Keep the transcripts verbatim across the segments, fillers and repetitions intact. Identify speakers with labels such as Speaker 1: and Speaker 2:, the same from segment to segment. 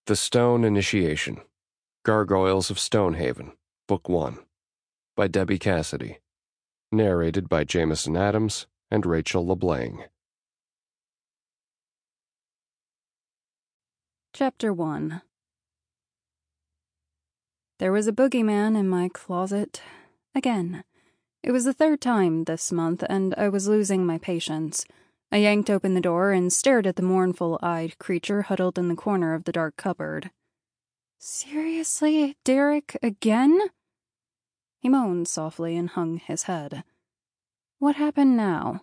Speaker 1: The Stone Initiation. Gargoyles of Stonehaven, Book one. By Debbie Cassidy. Narrated by Jameson Adams and Rachel LeBlanc.
Speaker 2: Chapter one. There was a boogeyman in my closet. Again. It was the third time this month, and I was losing my patience. I yanked open the door and stared at the mournful-eyed creature huddled in the corner of the dark cupboard. "Seriously, Derek, again?" He moaned softly and hung his head. What happened now?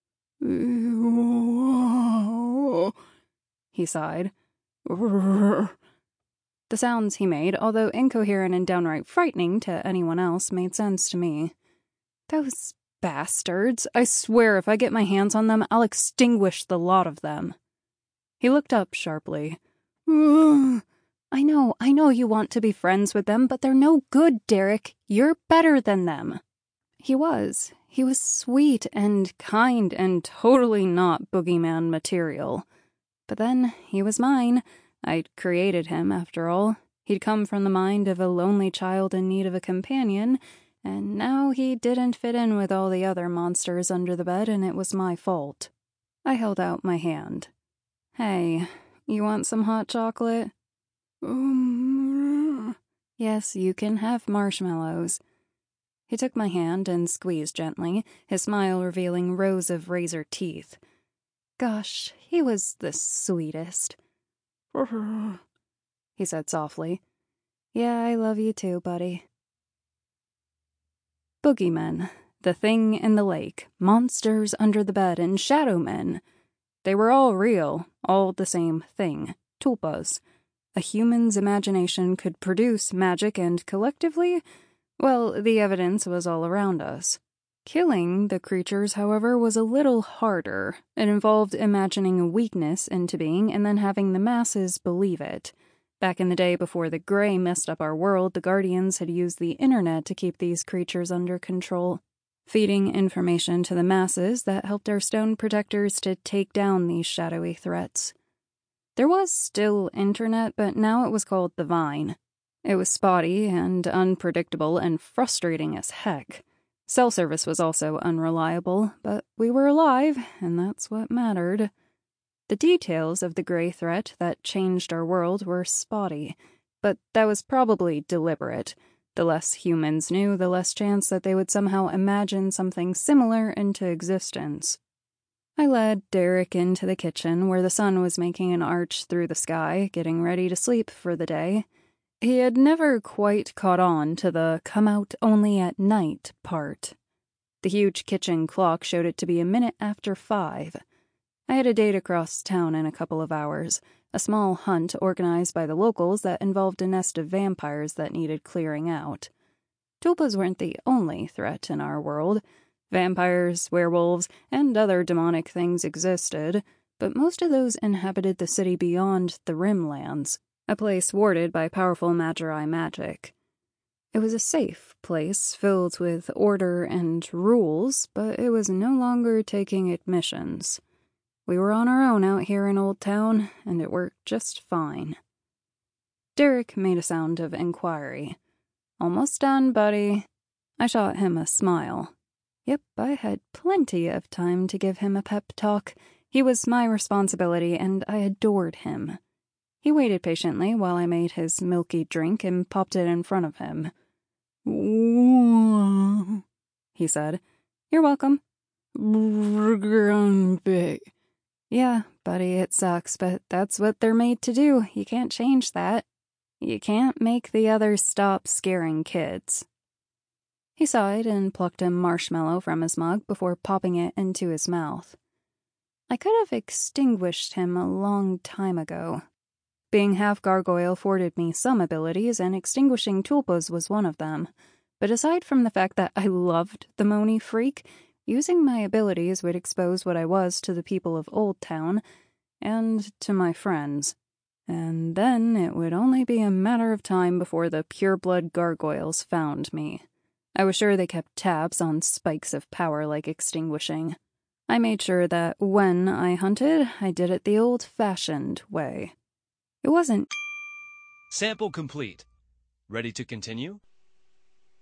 Speaker 2: He sighed. The sounds he made, although incoherent and downright frightening to anyone else, made sense to me. Those bastards. I swear if I get my hands on them, I'll extinguish the lot of them. He looked up sharply. I know, I know you want to be friends with them, but they're no good, Derek. You're better than them. He was. He was sweet and kind and totally not boogeyman material. But then, he was mine. I'd created him, after all. He'd come from the mind of a lonely child in need of a companion, and now he didn't fit in with all the other monsters under the bed, and it was my fault. I held out my hand. Hey, you want some hot chocolate? Um, yes, you can have marshmallows. He took my hand and squeezed gently, his smile revealing rows of razor teeth. Gosh, he was the sweetest. He said softly. Yeah, I love you too, buddy. Boogeymen, the thing in the lake, monsters under the bed, and shadow men. They were all real, all the same thing, tulpas. A human's imagination could produce magic, and collectively, well, the evidence was all around us. Killing the creatures, however, was a little harder. It involved imagining a weakness into being and then having the masses believe it. Back in the day before the Grey messed up our world, the Guardians had used the internet to keep these creatures under control, feeding information to the masses that helped our stone protectors to take down these shadowy threats. There was still internet, but now it was called the Vine. It was spotty and unpredictable and frustrating as heck. Cell service was also unreliable, but we were alive, and that's what mattered. The details of the Grey threat that changed our world were spotty, but that was probably deliberate. The less humans knew, the less chance that they would somehow imagine something similar into existence. I led Derek into the kitchen, where the sun was making an arch through the sky, getting ready to sleep for the day. He had never quite caught on to the come out only at night part. The huge kitchen clock showed it to be a minute after five. I had a date across town in a couple of hours, a small hunt organized by the locals that involved a nest of vampires that needed clearing out. Tulpas weren't the only threat in our world. Vampires, werewolves, and other demonic things existed, but most of those inhabited the city beyond the Rimlands, a place warded by powerful Magi magic. It was a safe place, filled with order and rules, but it was no longer taking admissions. We were on our own out here in Old Town, and it worked just fine. Derek made a sound of inquiry. Almost done, buddy. I shot him a smile. Yep, I had plenty of time to give him a pep talk. He was my responsibility, and I adored him. He waited patiently while I made his milky drink and popped it in front of him. He said. You're welcome. Yeah, buddy, it sucks, but that's what they're made to do. You can't change that. You can't make the others stop scaring kids. He sighed and plucked a marshmallow from his mug before popping it into his mouth. I could have extinguished him a long time ago. Being half gargoyle afforded me some abilities, and extinguishing tulpas was one of them. But aside from the fact that I loved the Moni freak, using my abilities would expose what I was to the people of Old Town, and to my friends. And then it would only be a matter of time before the pureblood gargoyles found me. I was sure they kept tabs on spikes of power like extinguishing. I made sure that when I hunted, I did it the old-fashioned way. It wasn't
Speaker 3: Sample complete. Ready to continue?